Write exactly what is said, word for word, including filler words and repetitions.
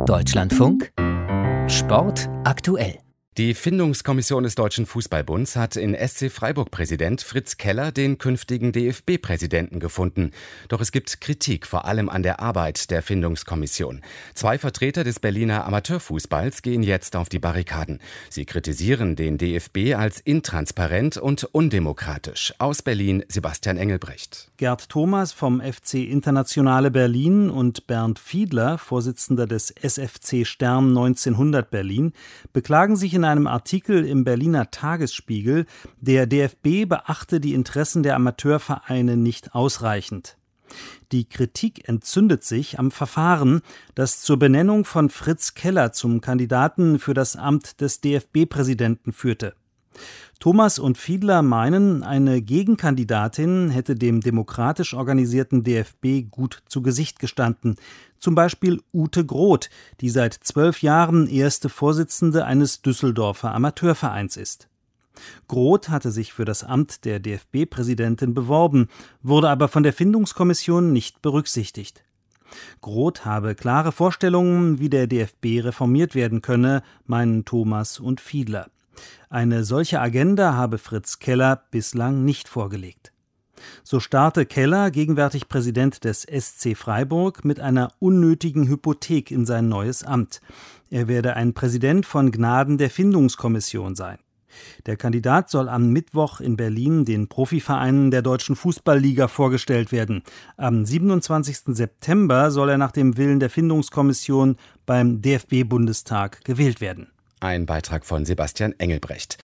Deutschlandfunk Sport aktuell. Die Findungskommission des Deutschen Fußballbunds hat in S C Freiburg-Präsident Fritz Keller den künftigen D F B-Präsidenten gefunden. Doch es gibt Kritik, vor allem an der Arbeit der Findungskommission. Zwei Vertreter des Berliner Amateurfußballs gehen jetzt auf die Barrikaden. Sie kritisieren den D F B als intransparent und undemokratisch. Aus Berlin Sebastian Engelbrecht. Gerd Thomas vom F C Internationale Berlin und Bernd Fiedler, Vorsitzender des S F C Stern neunzehnhundert Berlin, beklagen sich in In einem Artikel im Berliner Tagesspiegel, der D F B beachte die Interessen der Amateurvereine nicht ausreichend. Die Kritik entzündet sich am Verfahren, das zur Benennung von Fritz Keller zum Kandidaten für das Amt des D F B-Präsidenten führte. Thomas und Fiedler meinen, eine Gegenkandidatin hätte dem demokratisch organisierten D F B gut zu Gesicht gestanden. Zum Beispiel Ute Groth, die seit zwölf Jahren erste Vorsitzende eines Düsseldorfer Amateurvereins ist. Groth hatte sich für das Amt der D F B-Präsidentin beworben, wurde aber von der Findungskommission nicht berücksichtigt. Groth habe klare Vorstellungen, wie der D F B reformiert werden könne, meinen Thomas und Fiedler. Eine solche Agenda habe Fritz Keller bislang nicht vorgelegt. So starte Keller, gegenwärtig Präsident des S C Freiburg, mit einer unnötigen Hypothek in sein neues Amt. Er werde ein Präsident von Gnaden der Findungskommission sein. Der Kandidat soll am Mittwoch in Berlin den Profivereinen der Deutschen Fußballliga vorgestellt werden. Am siebenundzwanzigsten September soll er nach dem Willen der Findungskommission beim D F B-Bundestag gewählt werden. Ein Beitrag von Sebastian Engelbrecht.